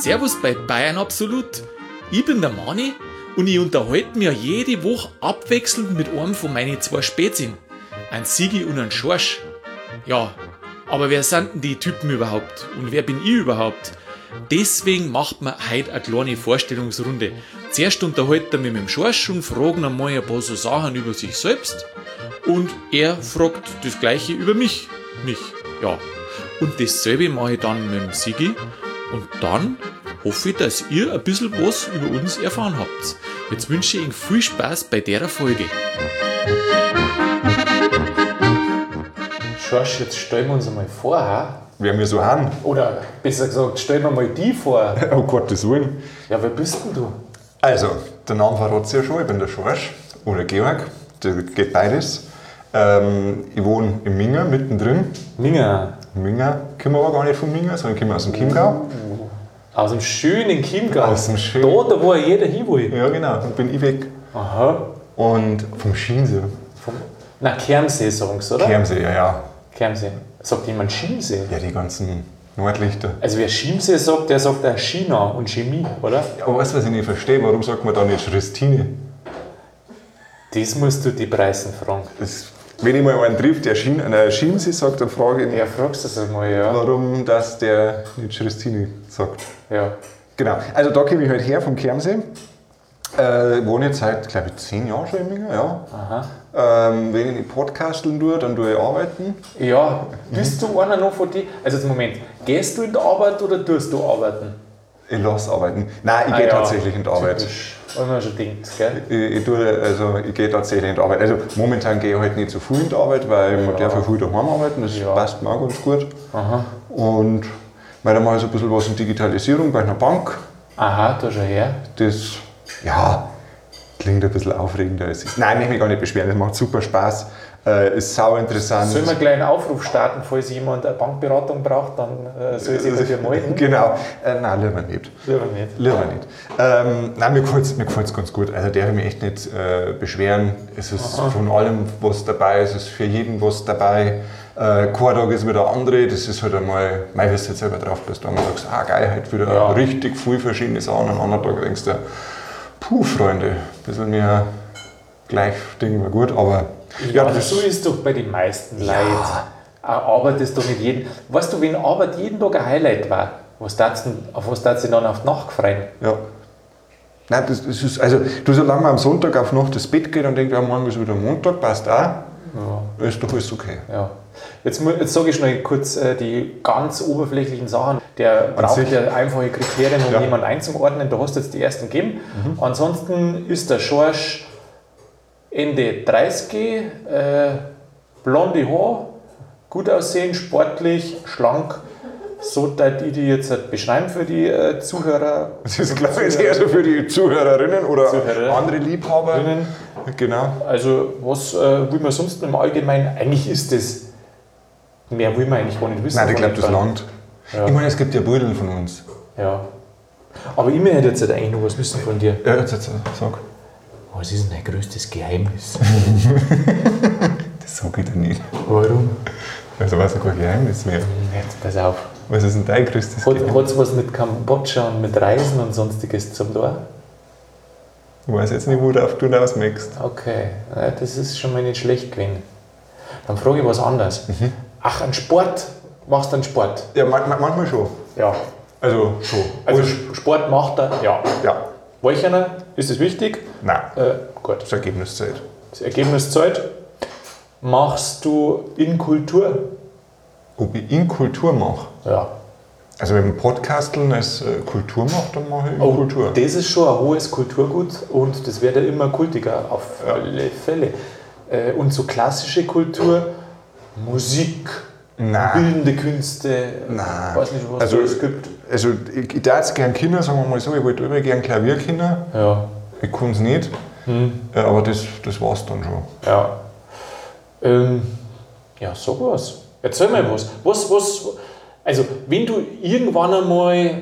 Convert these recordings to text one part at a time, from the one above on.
Servus bei Bayern Absolut. Ich bin der Mani und ich unterhalte mich ja jede Woche abwechselnd mit einem von meinen zwei Spätzchen. Ein Sigi und ein Schorsch. Ja, aber wer sind denn die Typen überhaupt? Und wer bin ich überhaupt? Deswegen macht man heute eine kleine Vorstellungsrunde. Zuerst unterhält er mich mit dem Schorsch und fragen einmal ein paar so Sachen über sich selbst. Und er fragt das Gleiche über mich. Ja. Und dasselbe mache ich dann mit dem Sigi. Und dann hoffe ich, dass ihr ein bisschen was über uns erfahren habt. Jetzt wünsche ich Ihnen viel Spaß bei der Folge. Schorsch, jetzt stellen wir uns einmal vor, ha? Wer wir so haben. Oder besser gesagt, stellen wir mal die vor. Oh Gottes Willen. Ja, wer bist denn du? Also, der Name verrät es ja schon, ich bin der Schorsch oder Georg, das geht beides. Ich wohne in Minga, mittendrin. Minga, kommen wir aber gar nicht von Minga, sondern kommen aus dem Chiemgau. aus dem schönen Chiemgau. Aus dem schönen. Da wo jeder hin will. Ja, genau, dann bin ich weg. Aha. Und vom Schiensee. Na, Kermsee sagen sie, oder? Kermsee, ja. Kermsee. Sagt jemand Chiemsee? Ja, die ganzen Nordlichter. Also wer Chiemsee sagt, der sagt auch China und Chemie, oder? Ja, aber weißt du, was ich nicht verstehe? Warum sagt man da nicht Schristine? Das musst du die Preisen fragen. Wenn ich mal einen trifft, der Chiemsee sagt, dann frage ich ihn, Ja, fragst du das einmal, ja. warum das der nicht Schristine sagt. Ja. Genau, also da komme ich halt her vom Kermsee. Wohne jetzt seit, glaube ich, 10 Jahren schon in Minga, ja. Aha. Wenn ich nicht podcasteln tue, dann tue ich arbeiten. Ja, bist du einer noch von dir? Also Moment, gehst du in die Arbeit oder tust du arbeiten? Ich lasse arbeiten. Nein, ich gehe tatsächlich in die Arbeit. Typisch. Haben wir schon gedacht, gell? Ich gehe tatsächlich in die Arbeit. Also momentan gehe ich halt nicht so viel in die Arbeit, weil man darf ja viel daheim arbeiten, das passt mir auch ganz gut. Aha. Und dann mache ich so ein bisschen was in Digitalisierung bei einer Bank. Aha, da schon her. Das, ja, klingt ein bisschen aufregender als es ist. Nein, ich will mich gar nicht beschweren, das macht super Spaß. Ist sau interessant. Sollen wir gleich einen Aufruf starten, falls jemand eine Bankberatung braucht, dann soll sich dafür melden? Genau. Nein, lieber nicht. Lieber nicht. Nein, mir gefällt es ganz gut. Also darf ich mich echt nicht beschweren. Es ist von allem was dabei, es ist für jeden was dabei. Kein Tag ist wieder andere. Das ist halt einmal, wie du jetzt selber drauf bist, wenn du sagst, geil, heute wieder richtig viele verschiedene Sachen. Am anderen Tag denkst du, puh, Freunde, ein bisschen mehr gleich Ding war gut, aber ja, aber so ist doch bei den meisten Leuten. Arbeit ist doch nicht jeden. Weißt du, wenn Arbeit jeden Tag ein Highlight war, auf was darfst du dann auf die Nacht freuen? Ja. Nein, das ist, also, solange man am Sonntag auf Nacht ins Bett geht und denkt, ja, morgen ist wieder Montag, passt auch, ist doch alles okay. Ja. Jetzt sage ich schnell kurz die ganz oberflächlichen Sachen. Der braucht ja einfache Kriterien, um jemanden einzuordnen. Du hast jetzt die ersten gegeben. Ansonsten ist der Schorsch Ende 30, blonde Haar, gut aussehen, sportlich, schlank. So dass ich die jetzt beschreiben für die Zuhörer. Das ist, glaube ich, jetzt eher so für die Zuhörerinnen oder andere Liebhaberinnen. Genau. Also, was will man sonst im Allgemeinen? Eigentlich ist das, mehr will man eigentlich gar nicht wissen. Nein, ich glaube, das langt. Ja. Ich meine, es gibt ja Bilder von uns. Ja. Aber ich möchte jetzt eigentlich noch was wissen von dir. Ja, jetzt sag. Was ist denn dein größtes Geheimnis? Das sag ich dir nicht. Warum? Also, was ist kein Geheimnis mehr. Jetzt pass auf. Was ist denn dein größtes Geheimnis? Hat es was mit Kambodscha und mit Reisen und sonstiges zum tun? Ich weiß jetzt nicht, worauf du hinaus möchtest. Okay, ja, das ist schon mal nicht schlecht gewesen. Dann frage ich was anderes. Ach, ein Sport? Machst du einen Sport? Ja, manchmal schon. Ja. Also schon. Also Sport macht er? Ja. Ja. Welcher? Ist das wichtig? Nein. Gut. Das Ergebnis zählt. Das Ergebnis zählt. Machst du in Kultur? Ob ich in Kultur mache? Ja. Also wenn man Podcasteln als Kultur macht, dann mache ich in Kultur. Das ist schon ein hohes Kulturgut und das wird ja immer kultiger, auf alle Fälle. Und so klassische Kultur, Musik, bildende Künste, weiß nicht, was es gibt. Also ich darf jetzt gerne Kinder, sagen wir mal so, ich wollte immer gerne Klavier Kinder. Ja. Ich kann es nicht, aber das war es dann schon. Ja. Ja, sag was. Erzähl mal was. Also, wenn du irgendwann einmal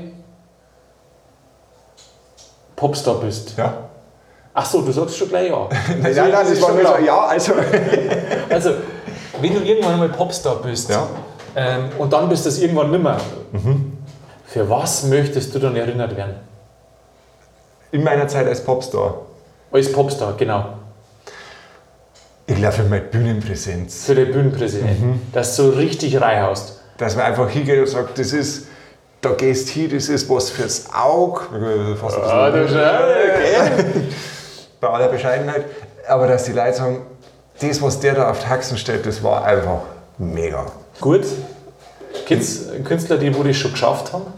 Popstar bist. Ja. Ach so, du sagst schon gleich ja. Nein, das war nur so, ja, also. Also, wenn du irgendwann einmal Popstar bist und dann bist du das irgendwann nimmer, Für was möchtest du dann erinnert werden? In meiner Zeit als Popstar. Als Popstar, genau. Ich glaube für meine Bühnenpräsenz. Für die Bühnenpräsenz. Dass du so richtig reinhaust. Dass man einfach hingeht und sagt, da gehst hin, das ist was fürs Auge. Fast bei aller Bescheidenheit. Aber dass die Leute sagen, das, was der da auf die Haxen stellt, das war einfach mega. Gut. Gibt es Künstler, die das schon geschafft haben?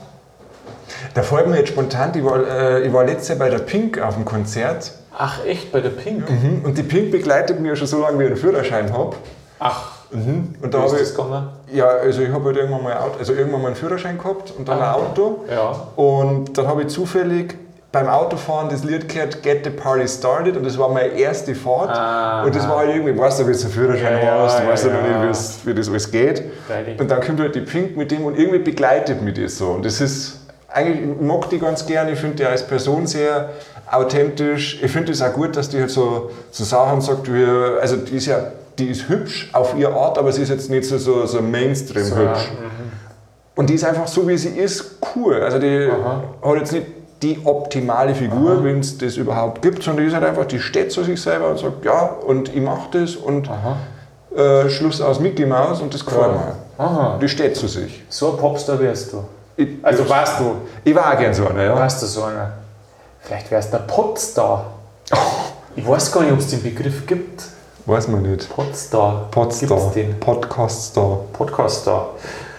Da fällt mir jetzt spontan, ich war letztes Jahr bei der Pink auf dem Konzert. Ach echt, bei der Pink? Und die Pink begleitet mich ja schon so lange, wie ich einen Führerschein habe. Ach, Und da wie ist habe das gegangen? ja, also ich habe halt irgendwann mal einen Führerschein gehabt und dann ein Auto. Ja. Und dann habe ich zufällig beim Autofahren das Lied gehört, Get the Party Started, und das war meine erste Fahrt. Und das war halt irgendwie, weißt du, wie du einen Führerschein hast, du weißt ja noch nicht, wie das alles geht. Freilich. Und dann kommt halt die Pink mit dem und irgendwie begleitet mich das so. Und das ist, eigentlich, ich mag die ganz gerne, ich finde die als Person sehr authentisch. Ich finde es auch gut, dass die halt so Sachen sagt, also die ist hübsch auf ihre Art, aber sie ist jetzt nicht so Mainstream hübsch. Und die ist einfach so, wie sie ist, cool. Also die hat jetzt nicht die optimale Figur, wenn es das überhaupt gibt, sondern die ist halt einfach, die steht zu sich selber und sagt, ja, und ich mache das und Schluss aus Mickey Mouse und das gefällt mir. Die steht zu sich. So ein Popstar wärst du. Warst du. Ich war auch gern so einer, ja. Warst du so einer. Vielleicht wärst du ein Podstar. Ich weiß gar nicht, ob es den Begriff gibt. Weiß man nicht. Podstar. Podstar. Gibt's den? Podcaststar. Podcaststar.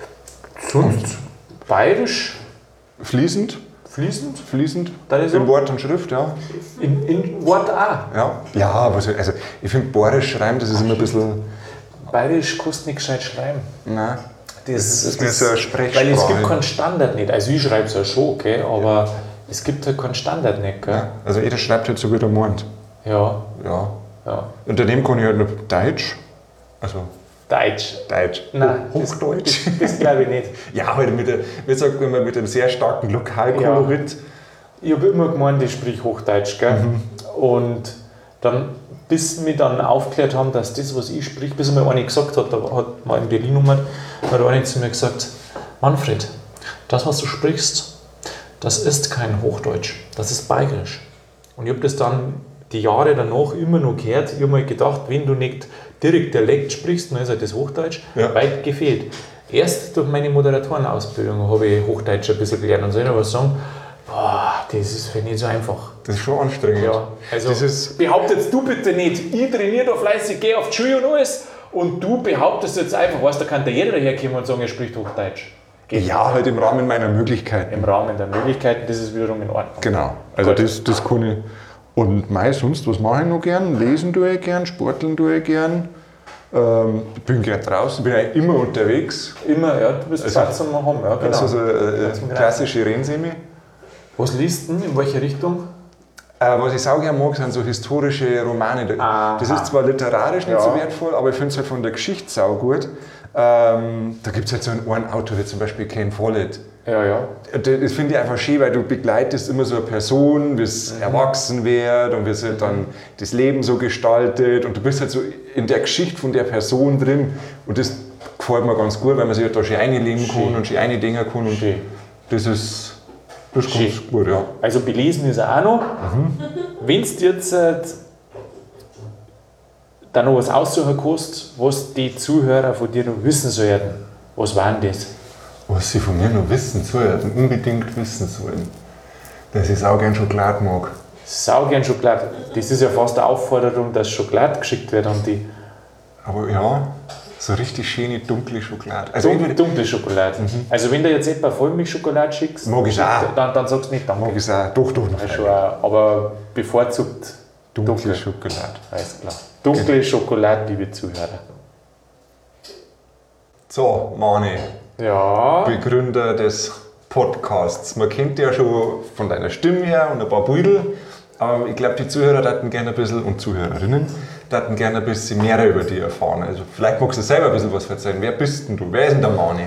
Sonst bayerisch? Fließend. Fließend. Das ist In so. Wort und Schrift, ja. In Wort auch. Ja, aber also ich finde bayerisch schreiben, das ist immer ein bisschen. Bayerisch kannst du nicht gescheit schreiben. Nein. Das ist mir so eine Sprechsprache. Weil es gibt keinen Standard nicht. Also ich schreibe es ja schon, okay, aber es gibt halt keinen Standard nicht. Gell? Ja, also jeder schreibt halt so, wie er meint. Ja. Und daneben kann ich halt noch Deutsch. Also Deutsch. Nein, Hochdeutsch. Das glaube ich nicht. Ja, halt wie sagt man, mit einem sehr starken Lokalkolorit. Ich habe immer gemeint, ich sprich Hochdeutsch. Gell? Und dann, bis sie mich dann aufgeklärt haben, dass das, was ich sprich, bis mir einer gesagt hat, da hat mal in Berlin hat einer zu mir gesagt, Manfred, das, was du sprichst, das ist kein Hochdeutsch, das ist Bayerisch. Und ich habe das dann die Jahre danach immer noch gehört. Ich habe mir gedacht, wenn du nicht direkt Dialekt sprichst, dann ist halt das Hochdeutsch weit gefehlt. Erst durch meine Moderatorenausbildung habe ich Hochdeutsch ein bisschen gelernt und soll ich noch was sagen, das ist für nicht so einfach. Das ist schon anstrengend. Ja, also behauptest du bitte nicht, ich trainiere da fleißig, gehe auf die Schule und alles und du behauptest jetzt einfach, weißt, da kann da jeder daherkommen und sagen, er spricht Hochdeutsch. Geht ja, halt im Rahmen meiner Möglichkeiten. Im Rahmen der Möglichkeiten, das ist wiederum in Ordnung. Genau, also das kann ich. Und sonst, was mache ich noch gern? Lesen tue ich gern, sporteln tue ich gern. Ich bin gern draußen, bin eigentlich immer unterwegs. Immer, ja, du bist Platz am Haben, ja, genau. Also so klassische Rennsemi. Was liest du denn? In welche Richtung? Was ich auch gerne mag, sind so historische Romane. Das ist zwar literarisch nicht so wertvoll, aber ich finde es halt von der Geschichte sau gut. Da gibt es halt so einen Autor, wie zum Beispiel Ken Follett. Ja. Das finde ich einfach schön, weil du begleitest immer so eine Person, wie es erwachsen wird und wie es halt dann das Leben so gestaltet und du bist halt so in der Geschichte von der Person drin und das gefällt mir ganz gut, weil man sich halt da schön einlegen kann und schön eindenken kann und das ist ganz gut, ja. Also belesen ist er auch noch. Wenn du jetzt da noch was aussuchen kannst, was die Zuhörer von dir noch wissen sollten, was war denn das? Was sie von mir noch wissen sollen, unbedingt wissen sollen, dass ich saugern Schokolade mag. Saugern Schokolade, das ist ja fast eine Aufforderung, dass Schokolade geschickt wird an die. Aber ja, so richtig schöne dunkle Schokolade. Also dunkle Schokolade. Also wenn du jetzt etwa Vollmilchschokolade schickst, mag ich auch. Dann sagst du nicht danke. Mag ich auch. Doch. Also, aber bevorzugt dunkle Schokolade. Alles klar. Dunkle Schokolade, liebe Zuhörer. So, Mani. Ja. Begründer des Podcasts. Man kennt dich ja schon von deiner Stimme her und ein paar Beutel, aber ich glaube, die Zuhörer hätten gerne ein bisschen, und Zuhörerinnen, hätten gerne ein bisschen mehr über dich erfahren. Also vielleicht magst du selber ein bisschen was erzählen. Wer bist denn du? Wer ist denn der Mani?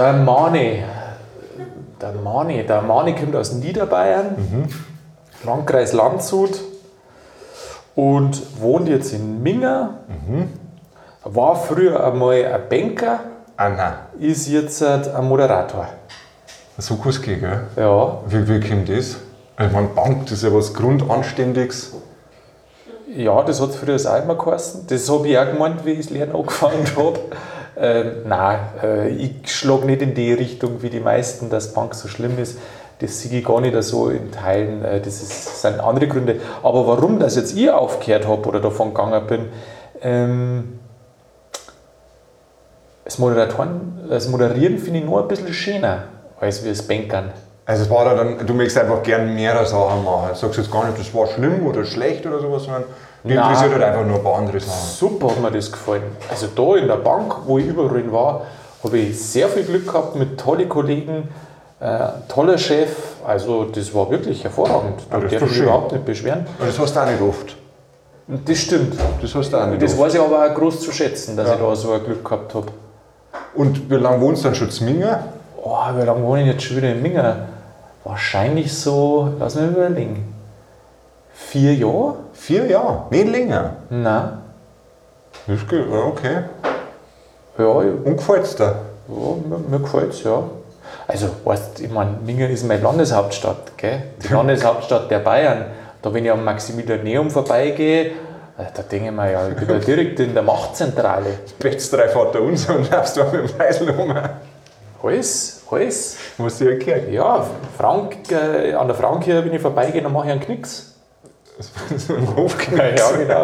Der Mani kommt aus Niederbayern, Landkreis Landshut und wohnt jetzt in Minga. War früher einmal ein Banker. Nein. Ist jetzt ein Moderator. So kann es gehen, gell? Ja. Wie kommt das? Ich meine, Bank, das ist ja was Grundanständiges. Ja, das hat früher auch immer geheißen. Das habe ich auch gemeint, wie ich das Lernen angefangen habe. Nein, ich schlage nicht in die Richtung wie die meisten, dass Bank so schlimm ist. Das sehe ich gar nicht so in Teilen. Das sind andere Gründe. Aber warum das jetzt ich aufgehört habe oder davon gegangen bin, das Moderieren finde ich nur ein bisschen schöner als wie das Bankern. Also es war dann, du möchtest einfach gerne mehrere Sachen machen. Du sagst jetzt gar nicht, das war schlimm oder schlecht oder sowas, sondern dich interessiert halt einfach nur ein paar andere Sachen. Super hat mir das gefallen. Also da in der Bank, wo ich überall war, habe ich sehr viel Glück gehabt mit tollen Kollegen, toller Chef. Also das war wirklich hervorragend. Da darf ich mich überhaupt nicht beschweren. Und das hast du auch nicht oft. Das stimmt. Das hast du auch nicht Das oft. weiß ich aber auch groß zu schätzen, dass ich da so ein Glück gehabt habe. Und wie lange wohnst du dann schon in Mingen? Oh, wie lange wohne ich jetzt schon wieder in Mingen? Wahrscheinlich so, lass mich überlegen, 4 Jahre? 4 Jahre? Nicht länger? Nein. Das geht, ja, okay. Ja, Und gefällt es dir? ja mir gefällt es, ja. Also, weißt, ich meine, Mingen ist meine Landeshauptstadt, gell? Die Landeshauptstadt der Bayern. Da, wenn ich am Maximilianeum vorbeigehe, da denke ich mir, ja, ich bin da direkt in der Machtzentrale. Betzt drei Vater unser und läufst da mit dem Weisel rum. Alles. Musst du ja gehört. Ja, an der Frauenkirche, wenn ich vorbeigehe, dann mache ich einen Knicks. So ein Hofknecht. Ja, genau.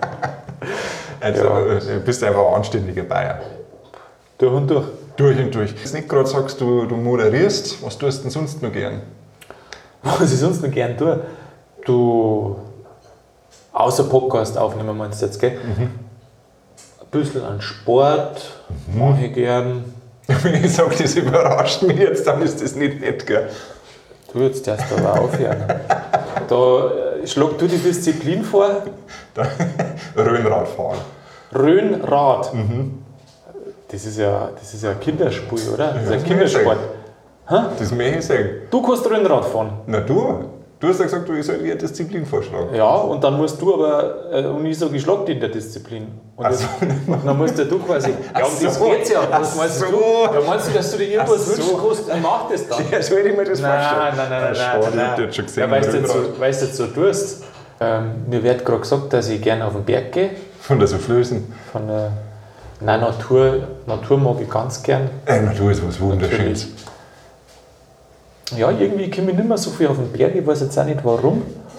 Also, du bist einfach ein anständiger Bayer. Durch und durch. Durch und durch. Jetzt nicht gerade sagst, du moderierst, was tust du denn sonst noch gern? Was ich sonst noch gern tue, du, außer Podcast aufnehmen meinst du jetzt, gell? Ein bisschen an Sport mache ich gern. Wenn ich sage, das überrascht mich jetzt, dann ist das nicht nett, gell? Du, jetzt darfst du aber aufhören. Da schlag du die Disziplin vor. Röhnradfahren. Röhnrad. Das ist ja ein Kinderspiel, oder? Das ist ein Kindersport. Das möchte ich sagen. Du kannst Röhnrad fahren. Na du? Du hast ja gesagt, ich soll dir eine Disziplin vorschlagen. Ja, und dann musst du aber, und ich sage, ich schlag dich in der Disziplin. Und, und dann musst du quasi, ja, um das geht's ja. Was meinst du? Ja, meinst du, dass du dir irgendwas wünschen kannst und mach das dann? Ja, soll ich mir das vorstellen? Nein. Ich hab jetzt schon gesehen. Ja, weil du jetzt so tust. Mir wird gerade gesagt, dass ich gerne auf den Berg gehe. Von der Soufflösen? Von der Natur mag ich ganz gern. Natur ist was Wunderschönes. Ja, irgendwie komme ich nicht mehr so viel auf den Berg, ich weiß jetzt auch nicht warum,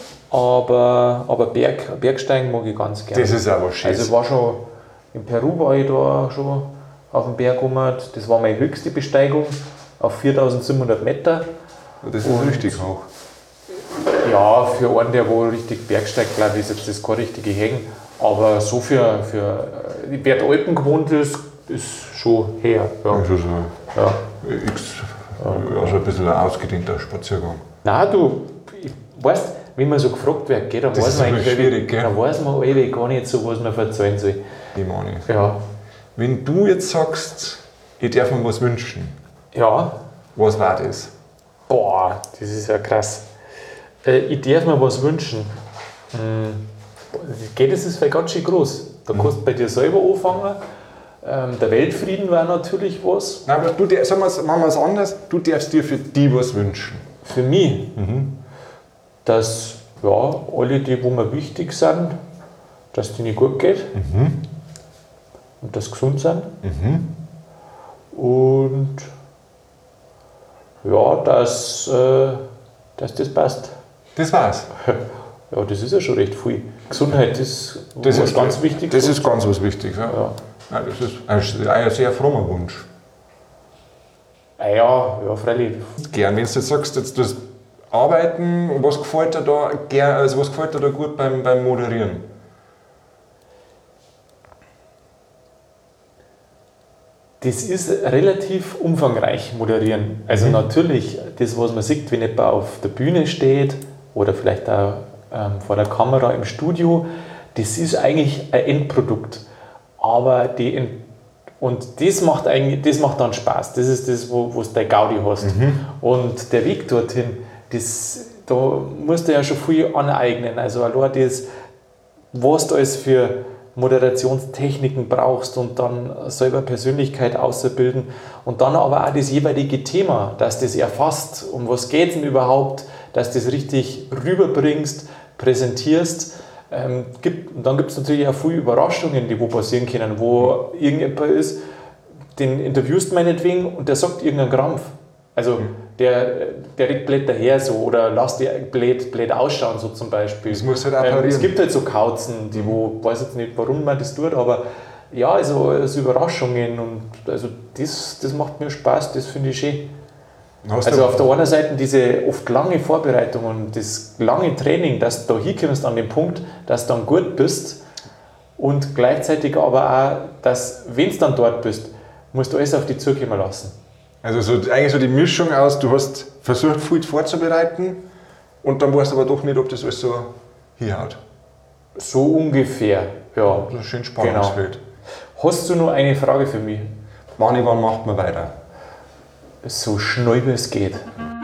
aber Bergsteigen mag ich ganz gerne. Das ist auch was Schönes. Also war schon, in Peru war ich da schon auf dem Berg rum, das war meine höchste Besteigung auf 4700 Meter. Das ist richtig hoch. Ja, für einen, der wo richtig Bergsteigt, glaube ich, ist jetzt das kein richtige Hängen, aber so für wer der Alpen gewohnt ist schon her. Ja. Also so Ja. also ein bisschen ein ausgedehnter Spaziergang. Nein, du, weißt, wenn man so gefragt wird, dann Das weiß ist man aber eigentlich schwierig, gell? dann weiß man alle gar nicht so, was man verzeihen soll. Ich meine. Ja. Wenn du jetzt sagst, ich darf mir was wünschen, Ja. was war das? Boah, das ist ja krass. Ich darf mir was wünschen. Das ist vielleicht ganz schön groß. Da kannst du bei dir selber anfangen. Der Weltfrieden war natürlich was. Nein, aber machen wir es anders, du darfst dir für die was wünschen. Für mich, dass ja, alle die, wo mir wichtig sind, dass es denen gut geht und dass sie gesund sind. Und ja, dass das passt. Das war's. Ja, das ist ja schon recht viel. Gesundheit ist was ganz wichtig. Das ist ganz was Wichtiges. Ja. Ja. Ja, das ist ein sehr frommer Wunsch. Ja, freilich. Gern, wenn du jetzt sagst, jetzt das Arbeiten, was gefällt dir da gern, also was gefällt dir da gut beim Moderieren? Das ist relativ umfangreich, moderieren. Also natürlich, das, was man sieht, wenn jemand auf der Bühne steht oder vielleicht auch vor der Kamera im Studio, das ist eigentlich ein Endprodukt. Aber und das macht dann Spaß. Das ist das, wo du deine Gaudi hast. Und der Weg dorthin, da musst du ja schon viel aneignen. Also allein das, was du alles für Moderationstechniken brauchst und dann selber Persönlichkeit auszubilden und dann aber auch das jeweilige Thema, dass das erfasst, um was geht es denn überhaupt, dass du das richtig rüberbringst, präsentierst. Dann gibt es natürlich auch viele Überraschungen, die wo passieren können, wo irgendjemand ist, den interviewst meinetwegen und der sagt irgendeinen Krampf. Also der redet blöd daher so oder lässt die blöd ausschauen, so zum Beispiel. Das muss halt auch parieren. Es gibt halt so Kauzen, die wo, weiß jetzt nicht, warum man das tut, aber ja, also Überraschungen und also das macht mir Spaß, das finde ich schön. Also auf der einen Seite diese oft lange Vorbereitung und das lange Training, dass du da hinkommst an den Punkt, dass du dann gut bist und gleichzeitig aber auch, dass, wenn du dann dort bist, musst du alles auf dich zukommen lassen. Also eigentlich so die Mischung aus, du hast versucht, viel vorzubereiten und dann weißt du aber doch nicht, ob das alles so hinhaut. So ungefähr, ja. Das ist ein schön Spannungsfeld. Genau. Hast du noch eine Frage für mich? Wann macht man weiter? So schnell wie es geht.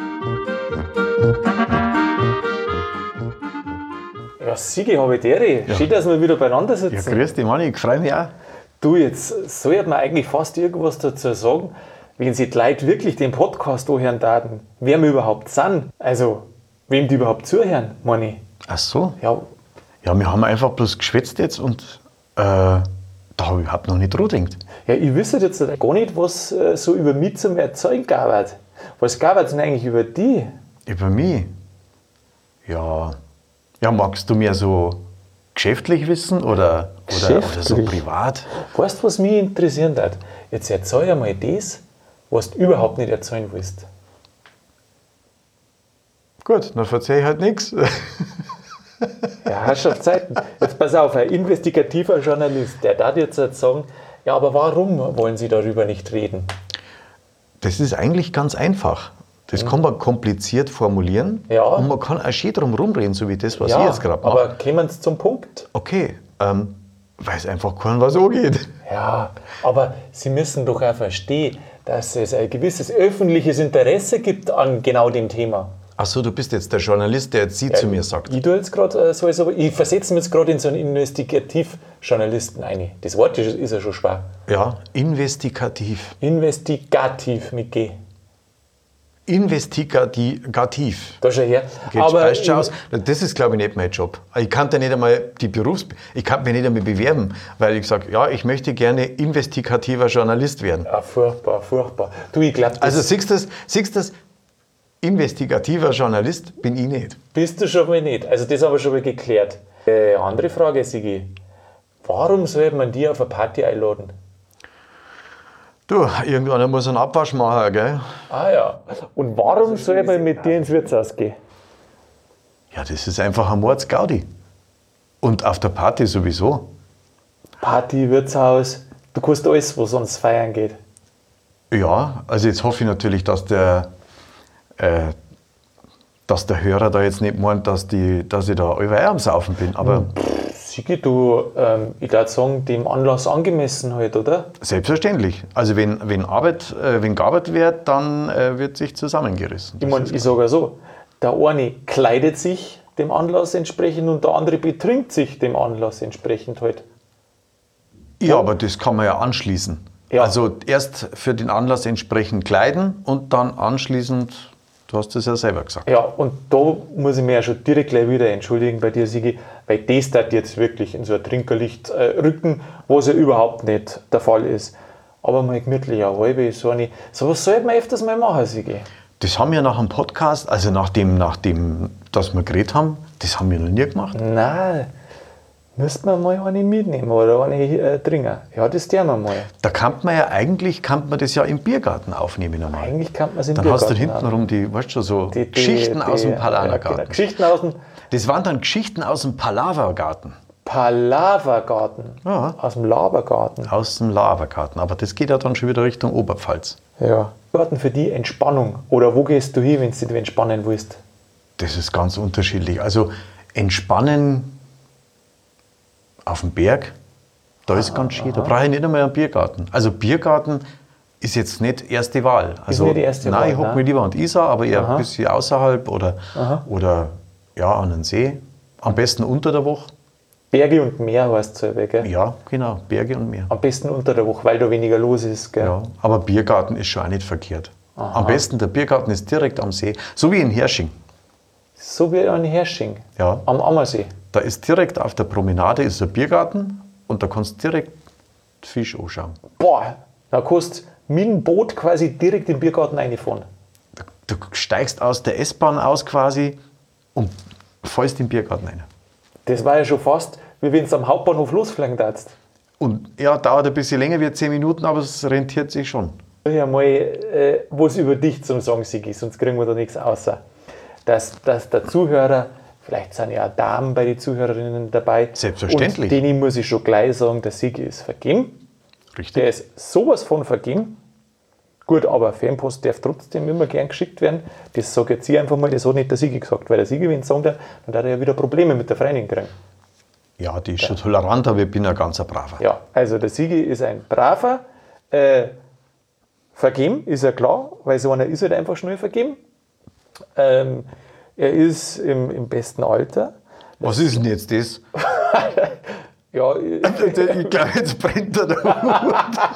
Ja, Sigi, habe ich dir. Ja. Schön, dass wir wieder beieinander sitzen. Ja, grüß dich, Manni, ich freue mich auch. Du, jetzt sollte man eigentlich fast irgendwas dazu sagen, wenn sich die Leute wirklich den Podcast anhören würden, wer wir überhaupt sind. Also, wem die überhaupt zuhören, meine ich. Ach so? Ja. Ja, wir haben einfach bloß geschwätzt jetzt und da habe ich überhaupt noch nicht dran gedacht. Ja, ich wüsste jetzt gar nicht, was so über mich zum Erzeugen gab. Was gab es denn eigentlich über die? Über mich? Ja, magst du mir so geschäftlich wissen oder so privat? Weißt du, was mich interessieren hat? Jetzt erzähl einmal das, was du überhaupt nicht erzählen willst. Gut, dann erzähle ich halt nichts. Ja, Herrschaftszeiten. Jetzt pass auf, ein investigativer Journalist, der darf jetzt sagen, ja, aber warum wollen Sie darüber nicht reden? Das ist eigentlich ganz einfach. Das kann man kompliziert formulieren und man kann auch schön drum rumreden, so wie das, was ich jetzt gerade mache. Aber kommen Sie zum Punkt. Okay, weil es einfach keinem was angeht. Ja, aber Sie müssen doch auch verstehen, dass es ein gewisses öffentliches Interesse gibt an genau dem Thema. Ach so, du bist jetzt der Journalist, der jetzt Sie zu mir sagt. Ich tue jetzt gerade ich versetze mich jetzt gerade in so einen Investigativjournalisten ein. Das Wort ist ja schon schwer. Ja, investigativ. Investigativ mit G. Investigativ. Da schon her. Aber aus. Das ist, glaube ich, nicht mein Job. Ich kann nicht einmal ich kann mich nicht einmal bewerben, weil ich sage, ja, ich möchte gerne investigativer Journalist werden. Ja, furchtbar, furchtbar. Du, ich glaube, also siehst du das? Investigativer Journalist bin ich nicht. Bist du schon mal nicht. Also das haben wir schon mal geklärt. Andere Frage, Sigi. Warum soll man die auf eine Party einladen? Du, irgendwann muss einen Abwasch machen, gell? Ah ja. Und warum soll man mit dir ins Wirtshaus gehen? Ja, das ist einfach ein Mordsgaudi. Und auf der Party sowieso. Party, Wirtshaus, du kannst alles, was sonst feiern geht. Ja, also jetzt hoffe ich natürlich, dass der Hörer da jetzt nicht meint, dass ich da überall am Saufen bin. Aber Sigi, du, ich würde sagen, dem Anlass angemessen halt, oder? Selbstverständlich. Also wenn gearbeitet wird, dann wird sich zusammengerissen. Ich meine, ich sage so, der eine kleidet sich dem Anlass entsprechend und der andere betrinkt sich dem Anlass entsprechend halt. Ja, aber das kann man ja anschließen. Ja. Also erst für den Anlass entsprechend kleiden und dann anschließend, du hast es ja selber gesagt. Ja, und da muss ich mich ja schon direkt gleich wieder entschuldigen bei dir, Sigi, weil das darf jetzt wirklich in so ein Trinkerlicht rücken, was ja überhaupt nicht der Fall ist. Aber mal gemütlich eine halbe, sowas sollte man öfters mal machen, Sigi. Das haben wir nach dem Podcast, also nachdem, dass wir geredet haben, das haben wir noch nie gemacht. Nein, müsste man mal eine mitnehmen oder eine trinken. Ja, das tun wir mal. Da kann man das ja im Biergarten aufnehmen einmal. Eigentlich kann man es im Dann Biergarten. Dann hast du hintenrum die, weißt du, so Geschichten aus dem Palavergarten. Genau. Geschichten aus dem... Das waren dann Geschichten aus dem Palavergarten. Palavergarten? Ja. Aus dem Labergarten? Aus dem Labergarten, aber das geht ja dann schon wieder Richtung Oberpfalz. Ja. Garten für die Entspannung. Oder wo gehst du hin, wenn du dich entspannen willst? Das ist ganz unterschiedlich. Also entspannen auf dem Berg, da ist ganz schön. Da brauche ich nicht einmal einen Biergarten. Also Biergarten ist jetzt nicht erste Wahl. Also, ist nicht die erste Wahl, nein, ich hocke mir lieber an die Isar, aber eher ein bisschen außerhalb oder ja, an den See. Am besten unter der Woche. Berge und Meer heißt es selber, gell? Ja, genau, Berge und Meer. Am besten unter der Woche, weil da weniger los ist, gell? Ja, aber Biergarten ist schon auch nicht verkehrt. Am besten, der Biergarten ist direkt am See, so wie in Hersching. So wie ein Hersching, Ja. am Ammersee. Da ist direkt auf der Promenade ist ein Biergarten und da kannst du direkt Fisch anschauen. Boah, da kannst du mit dem Boot quasi direkt in den Biergarten reinfahren. Du steigst aus der S-Bahn aus quasi und fällst in den Biergarten rein. Das war ja schon fast, wie wenn du am Hauptbahnhof losfliegen darfst. Und ja, dauert ein bisschen länger wie 10 Minuten, aber es rentiert sich schon. Ja, mal was über dich zum Sagen, Sigi, sonst kriegen wir da nichts außer. Dass der Zuhörer, vielleicht sind ja auch Damen bei den Zuhörerinnen dabei. Selbstverständlich. Und denen muss ich schon gleich sagen, der Sigi ist vergeben. Richtig. Der ist sowas von vergeben. Gut, aber Fanpost darf trotzdem immer gern geschickt werden. Das sage jetzt ich einfach mal, das hat nicht der Sigi gesagt. Weil der Sigi, wenn es sagt, dann hat er ja wieder Probleme mit der Freundin kriegen. Ja, die ist schon tolerant, aber ich bin ein ganzer Braver. Ja, also der Sigi ist ein braver. Vergeben ist ja klar, weil so einer ist halt einfach schnell vergeben. Er ist im besten Alter. Was ist denn jetzt das? Ja, Ich glaube, jetzt brennt er der Hut.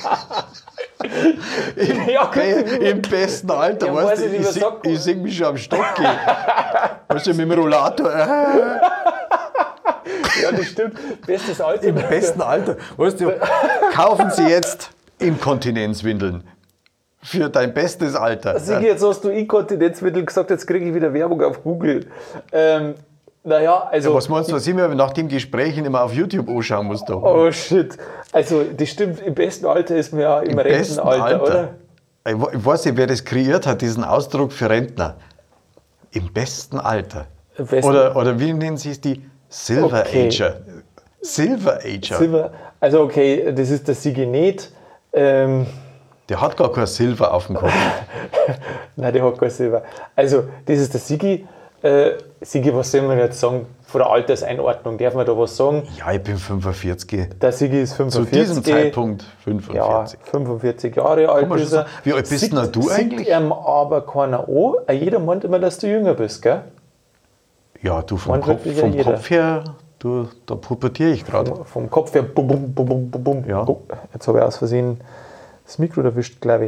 ja, Im besten Alter, Ja, weißt weiß du, ich nicht, was sagt man? ich sehe mich schon am Stock gehen. Weißt du, mit dem Rollator. ja, das stimmt. Bestes Alter. Im besten Alter. Weißt du, kaufen Sie jetzt Inkontinenzwindeln. Für dein bestes Alter. Sigi, jetzt hast du Inkontinenzmittel gesagt, jetzt kriege ich wieder Werbung auf Google. Naja, also. Was meinst du, was ich mir nach dem Gespräch immer auf YouTube anschauen muss? Da? Oh shit. Also, das stimmt, im besten Alter ist man ja im Rentenalter, oder? Ich weiß nicht, wer das kreiert hat, diesen Ausdruck für Rentner. Im besten Alter. Im besten- Oder wie nennen sie es die? Silver Okay. Ager. Silver Ager. Silber. Also, okay, das ist der Sigi nicht. Der hat gar kein Silber auf dem Kopf. Nein, der hat kein Silber. Also, das ist der Sigi. Sigi, was soll man jetzt sagen von der Alterseinordnung? Darf man da was sagen? Ja, ich bin 45. Der Sigi ist Zu 45. diesem Zeitpunkt Ja, 45. 45 Jahre alt man schon ist er. sagen. Wie alt bist denn du eigentlich? Sieht ihm aber keiner an. Jeder meint immer, dass du jünger bist, gell? Ja, du vom, Man Kopf, wirklich ja vom jeder. Kopf her, da pubertiere ich gerade. Vom Kopf her, bum, bum, bum, bum, bum, bum. Ja. Oh, jetzt habe ich aus Versehen das Mikro erwischt, glaube ich.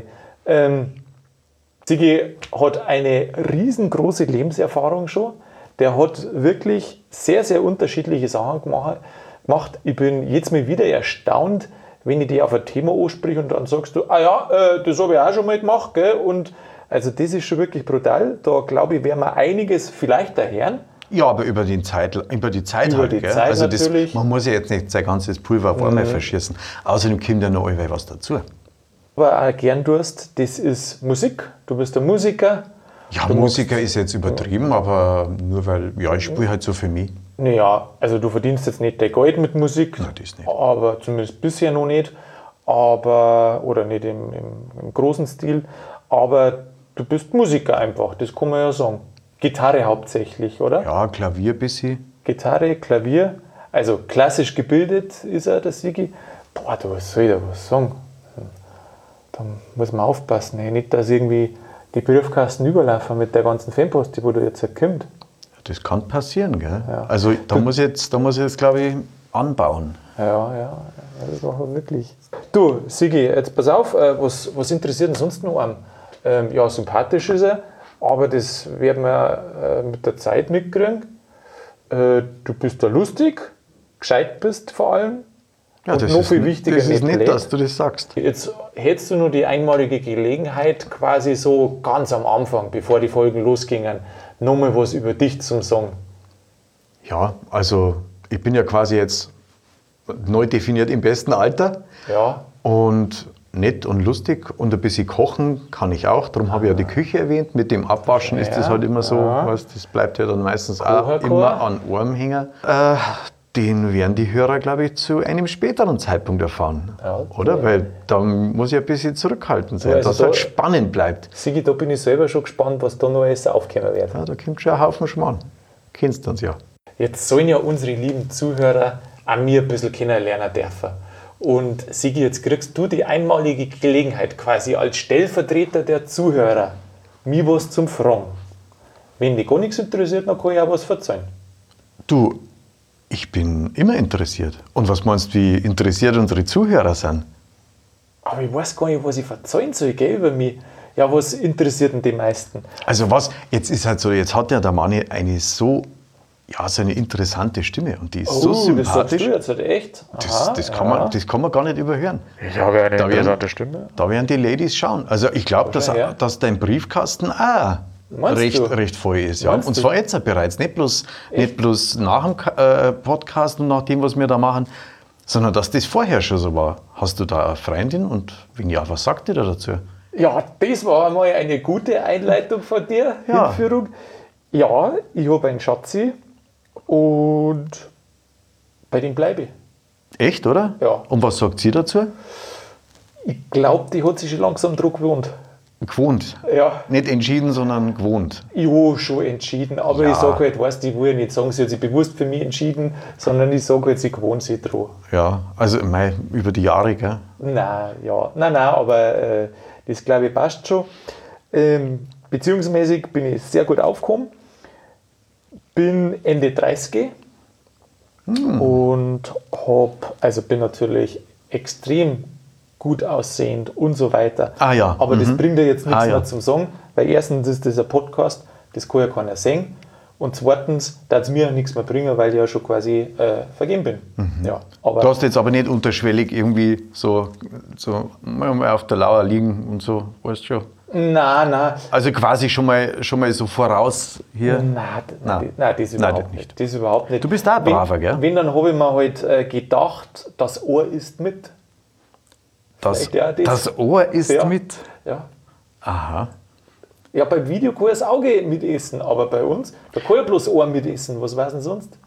Sigi hat eine riesengroße Lebenserfahrung schon. Der hat wirklich sehr, sehr unterschiedliche Sachen gemacht. Ich bin jetzt mal wieder erstaunt, wenn ich dir auf ein Thema anspreche und dann sagst du, das habe ich auch schon mal gemacht. Gell? Und also das ist schon wirklich brutal. Da glaube ich, werden wir einiges vielleicht erhören. Ja, aber über die Zeit halt. Über die Gell? Zeit Also natürlich. man muss ja jetzt nicht sein ganzes Pulver auf einmal verschießen. Außerdem kommt ja noch allweil was dazu. Aber auch gern tust, das ist Musik. Du bist ein Musiker. Ja, Du Musiker ist jetzt übertrieben, aber nur weil, ja, ich spiele halt so für mich. Naja, also du verdienst jetzt nicht dein Geld mit Musik, Nein, das nicht. aber zumindest bisher noch nicht, oder nicht im großen Stil, aber du bist Musiker einfach, das kann man ja sagen. Gitarre hauptsächlich, oder? Ja, Klavier ein bisschen. Gitarre, Klavier, also klassisch gebildet ist er, der Sigi. Boah, du, was soll ich da was sagen? Da muss man aufpassen, ey. Nicht, dass irgendwie die Briefkasten überlaufen mit der ganzen Fanpost, die wo da jetzt kommt. Das kann passieren, gell? Ja. Also da muss ich jetzt, glaube ich, anbauen. Ja, das war wirklich. Du, Sigi, jetzt pass auf, was interessiert uns sonst noch an? Ja, sympathisch ist er, aber das werden wir mit der Zeit mitkriegen. Du bist da lustig, gescheit bist vor allem. Ja, und das noch ist viel nicht- wichtiger, Das ist nicht nicht, blöd. dass du das sagst. Jetzt hättest du nur die einmalige Gelegenheit, quasi so ganz am Anfang, bevor die Folgen losgingen, nochmal was über dich zum Sagen. Ja, also ich bin ja quasi jetzt neu definiert im besten Alter Ja, und nett und lustig und ein bisschen kochen kann ich auch. Darum habe ich ja die Küche erwähnt. Mit dem Abwaschen ist das halt immer so, weißt, das bleibt ja dann meistens auch Kocherchor. immer an Ohren hängen. Den werden die Hörer, glaube ich, zu einem späteren Zeitpunkt erfahren. Ja, oder? Weil da muss ich ein bisschen zurückhaltend sein, Also dass es da- halt spannend bleibt. Sigi, da bin ich selber schon gespannt, was da noch alles aufkommen wird. Ja, da kommt schon ein Haufen Schmarrn. Kennst du uns ja. Jetzt sollen ja unsere lieben Zuhörer an mir ein bisschen kennenlernen dürfen. Und Sigi, jetzt kriegst du die einmalige Gelegenheit, quasi als Stellvertreter der Zuhörer, mir was zum Fragen. Wenn dich gar nichts interessiert, dann kann ich auch was verzeihen. Du, Ich bin immer interessiert. Und was meinst du, wie interessiert unsere Zuhörer sind? Aber ich weiß gar nicht, was ich verzeihen soll, gell, über mich. Ja, was interessiert denn die meisten? Also was, jetzt ist halt so, jetzt hat ja der Manni eine so eine interessante Stimme und die ist so Das sagst du sympathisch. jetzt halt echt? Aha, Das kann man gar nicht überhören. Ich habe eine Da interessante Stimme. Da werden die Ladies schauen. Also ich glaube, Ja. dass dein Briefkasten auch Meinst du? recht voll ist. Ja. Meinst Und du? zwar jetzt bereits. Nicht bloß nach dem Podcast und nach dem, was wir da machen, sondern dass das vorher schon so war. Hast du da eine Freundin und wenn ja, was sagt die da dazu? Ja, das war einmal eine gute Einleitung von dir, Ja. Hinführung. Ja, ich habe einen Schatzi und bei dem bleibe ich. Echt, oder? Ja. Und was sagt sie dazu? Ich glaube, die hat sich schon langsam dran gewohnt. Gewohnt. Ja, Nicht entschieden, sondern gewohnt. ich habe schon entschieden, aber Ja. ich sage halt, weißt, ich will ja nicht sagen, sie hat sich bewusst für mich entschieden, sondern ich sage halt, sie gewohnt sich dran. Ja, also über die Jahre, gell? Nein, aber das glaube ich passt schon. Beziehungsmäßig bin ich sehr gut aufgekommen, bin Ende 30 und bin natürlich extrem gut aussehend und so weiter. Ah ja. Aber das bringt ja jetzt nichts Ah ja. mehr zum Sagen, weil erstens ist das ein Podcast, das kann ja keiner sehen. Und zweitens darf es mir nichts mehr bringen, weil ich ja schon quasi vergeben bin. Ja, aber Du hast jetzt aber nicht unterschwellig irgendwie so mal auf der Lauer liegen und so, weißt du schon. nein. Also quasi schon mal so voraus hier. Nein, das überhaupt nicht. Das überhaupt nicht. Du bist auch braver, gell? Wenn, dann habe ich mir halt gedacht, das Ohr ist mit. Das, Ja, das Ohr ist Ja. mit. Ja. Aha. Ja, beim Video kann das Auge mitessen, aber bei uns, da kann ja bloß Ohr mitessen. Was weiß denn sonst?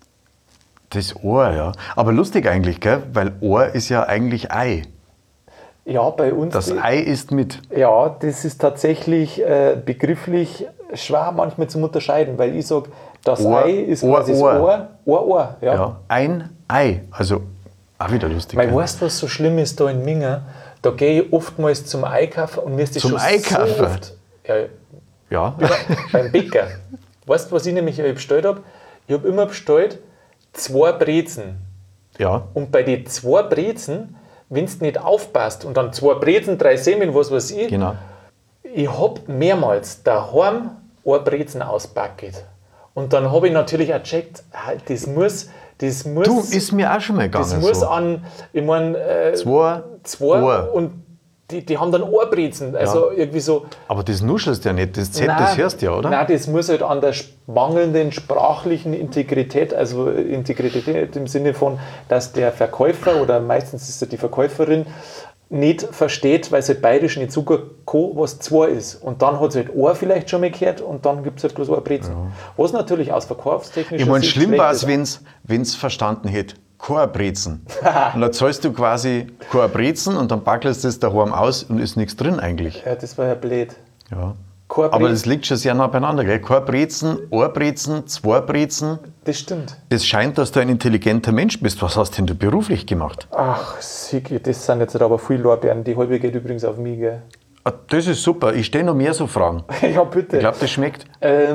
Das Ohr, ja. Aber lustig eigentlich, gell? Weil Ohr ist ja eigentlich Ei. Ja, bei uns. Das Ei ist mit. Ja, das ist tatsächlich begrifflich schwer manchmal zum Unterscheiden, weil ich sage, das Ohr, Ei ist Ohr, quasi das Ohr. Ohr. Ja. Ja. Ein Ei. Also auch wieder lustig. Weil gell? weißt du, was so schlimm ist da in Minga? Da gehe ich oftmals zum Einkaufen und mir ist das Zum schon Einkaufen? so oft. Ja, Ja. beim Bäcker. Weißt du, was ich nämlich bestellt habe? Ich habe immer bestellt 2 Brezen. Ja. Und bei den 2 Brezen, wenn du nicht aufpasst und dann 2 Brezen, 3 Semmeln, was weiß ich, Genau. ich habe mehrmals daheim eine Brezen auspackt. Und dann habe ich natürlich auch gecheckt, das muss Du, ist mir auch schon mal gegangen. das muss so. an, ich meine, Zwei Ohr. und die haben dann Ohrbrezen, also irgendwie so. Aber das nuschelst ja nicht, das Z, das hörst du ja, oder? Nein, das muss halt an der mangelnden sprachlichen Integrität, also Integrität im Sinne von, dass der Verkäufer oder meistens ist es die Verkäuferin nicht versteht, weil es halt bayerisch nicht so gut kann, was 2 ist. Und dann hat es halt Ohr vielleicht schon mal gehört und dann gibt es halt bloß Ohrbrezen. Was natürlich aus verkaufstechnischer Ich meine, Sicht schlimm schlecht war ist. es, wenn es verstanden hätte. Chorbrezen. Und dann zahlst du quasi Chorbrezen und dann backelst du das daheim aus und ist nichts drin eigentlich. Ja, das war ja blöd. Ja. Chorbrezen. Aber das liegt schon sehr nah beieinander. Gell? Chorbrezen, Ohrbrezen, 2 Brezen. Das stimmt. Es scheint, dass du ein intelligenter Mensch bist. Was hast denn du beruflich gemacht? Ach, Sigi, das sind jetzt aber viele Lorbeeren. Die halbe geht übrigens auf mich, gell? Ah, das ist super. Ich stelle noch mehr so Fragen. Ja, bitte. Ich glaube, das schmeckt.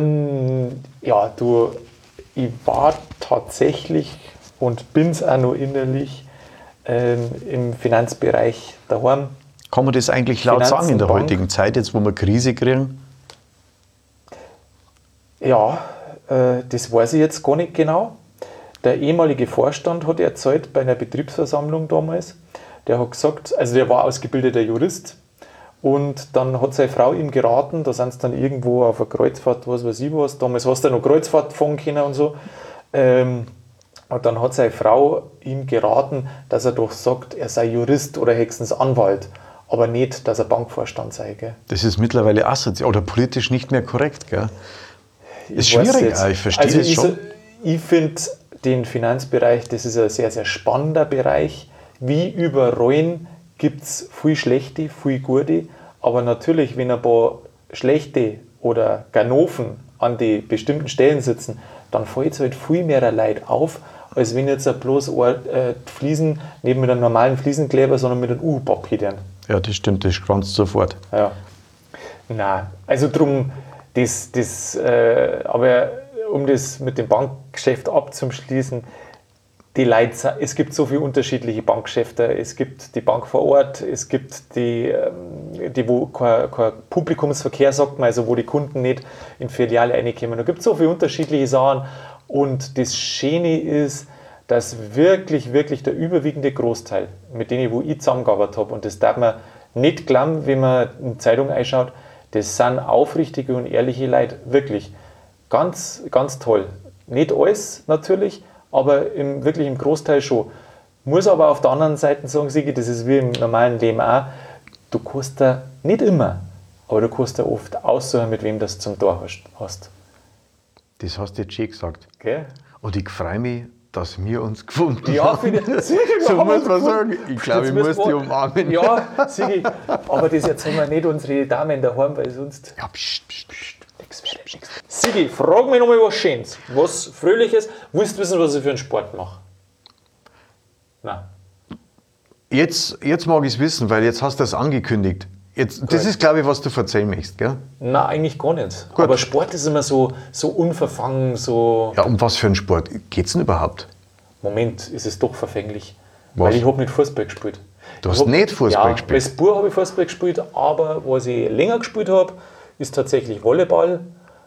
Ja, du, ich war tatsächlich und bin es auch noch innerlich im Finanzbereich daheim. Kann man das eigentlich laut Finanzen, sagen in der Bank. heutigen Zeit, jetzt wo wir Krise kriegen? Ja, das weiß ich jetzt gar nicht genau. Der ehemalige Vorstand hat erzählt bei einer Betriebsversammlung damals, der hat gesagt, also der war ausgebildeter Jurist und dann hat seine Frau ihm geraten, da sind sie dann irgendwo auf einer Kreuzfahrt, was weiß ich was, damals hast du noch Kreuzfahrt fahren können und so. Und dann hat seine Frau ihm geraten, dass er doch sagt, er sei Jurist oder höchstens Anwalt, aber nicht, dass er Bankvorstand sei. Gell? Das ist mittlerweile asozial oder politisch nicht mehr korrekt. Gell? Ist Ich weiß schwierig, jetzt. ich verstehe das schon. Ich finde den Finanzbereich, das ist ein sehr, sehr spannender Bereich. Wie überall gibt es viel schlechte, viel gute, aber natürlich, wenn ein paar schlechte oder Ganoven an die bestimmten Stellen sitzen, dann fällt es halt viel mehr Leid auf, als wenn jetzt bloß die Fliesen nicht mit einem normalen Fliesenkleber, sondern mit einem U-Papier. Ja, das stimmt, das kranzt sofort. Ja. Nein, also drum, aber um das mit dem Bankgeschäft abzuschließen, die Leute, es gibt so viele unterschiedliche Bankgeschäfte. Es gibt die Bank vor Ort, es gibt die wo kein Publikumsverkehr, sagt man, also wo die Kunden nicht in Filiale reinkommen. Da gibt es so viele unterschiedliche Sachen. Und das Schöne ist, dass wirklich, wirklich der überwiegende Großteil, mit denen wo ich zusammengearbeitet habe, und das darf man nicht glauben, wenn man in die Zeitung einschaut, das sind aufrichtige und ehrliche Leute. Wirklich ganz, ganz toll. Nicht alles natürlich, aber wirklich im Großteil schon. Muss aber auf der anderen Seite sagen, Sigi, das ist wie im normalen Leben auch, du kannst da nicht immer, aber du kannst da oft aussuchen, mit wem du das zum Tor hast. Das hast du jetzt schön gesagt. Gell? Und ich freue mich, dass wir uns gefunden Ja, haben. Sigi, So muss man sagen. Ich glaube, ich muss die umarmen. Ja, Sigi, aber das erzählen wir nicht unsere Damen daheim, weil sonst... Ja, pst, pst, pst. Nix. Sigi, frag mich nochmal was Schönes, was Fröhliches. Willst du wissen, was ich für einen Sport mache? Nein. Jetzt mag ich es wissen, weil jetzt hast du das angekündigt. Das ist, glaube ich, was du erzählen möchtest, gell? Nein, eigentlich gar nicht. Gut. Aber Sport ist immer so unverfangen, so... Ja, um was für einen Sport geht es denn überhaupt? Moment, ist es doch verfänglich. Was? Weil ich habe nicht Fußball gespielt. Du hast nicht Fußball gespielt? Als Bub habe ich Fußball gespielt, aber was ich länger gespielt habe, ist tatsächlich Volleyball.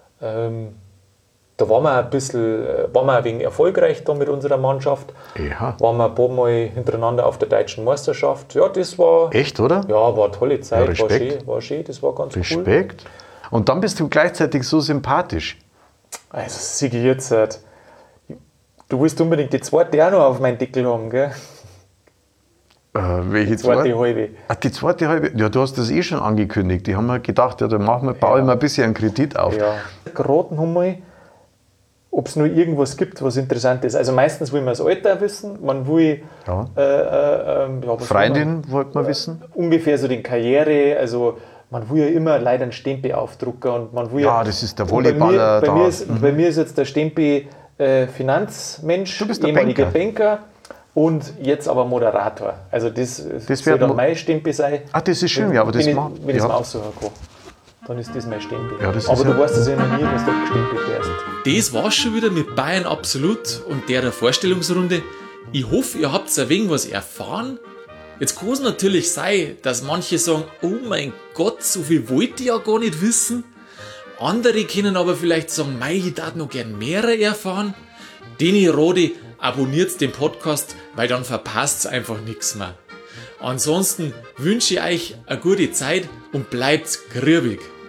Da waren wir ein wenig erfolgreich da mit unserer Mannschaft. Ja. Waren wir ein paar Mal hintereinander auf der deutschen Meisterschaft. Ja, das war... Echt, oder? Ja, war eine tolle Zeit, Ja, Respekt. war schön, das war ganz cool. Respekt. Und dann bist du gleichzeitig so sympathisch. Also Sigi, jetzt, du willst unbedingt die zweite auch noch auf meinen Deckel haben, gell? Welche Zweite halbe. Ach, die zweite halbe? Ja, du hast das eh schon angekündigt. Die haben mir gedacht, ja, dann baue ich mal ein bisschen einen Kredit auf. Ja. Geraten haben wir, ob es noch irgendwas gibt, was interessant ist. Also meistens will man das Alter wissen, man will... Ja. was Freundin wollte man wissen? Ungefähr so die Karriere, also man will ja immer leider einen Stempel aufdrucken und man will Ja, das ist der Volleyballer bei mir ist jetzt der Stempel Finanzmensch, Du bist der ehemaliger Banker und jetzt aber Moderator. Also das soll dann mein Stempel sein. Ah, das ist schön, ja, aber das wenn macht... ich es Ja. mir aussuchen kann, dann ist das mein Stempel. Ja, das ist aber ja- du weißt es ja noch nie, dass du gestempelt wärst. Das war's schon wieder mit Bayern Absolut und der Vorstellungsrunde. Ich hoffe, ihr habt ein wenig was erfahren. Jetzt kann es natürlich sein, dass manche sagen, oh mein Gott, so viel wollte ich ja gar nicht wissen. Andere können aber vielleicht sagen, mei, ich darf noch gern mehr erfahren. Deni rate, abonniert den Podcast, weil dann verpasst einfach nichts mehr. Ansonsten wünsche ich euch eine gute Zeit und bleibt grübig.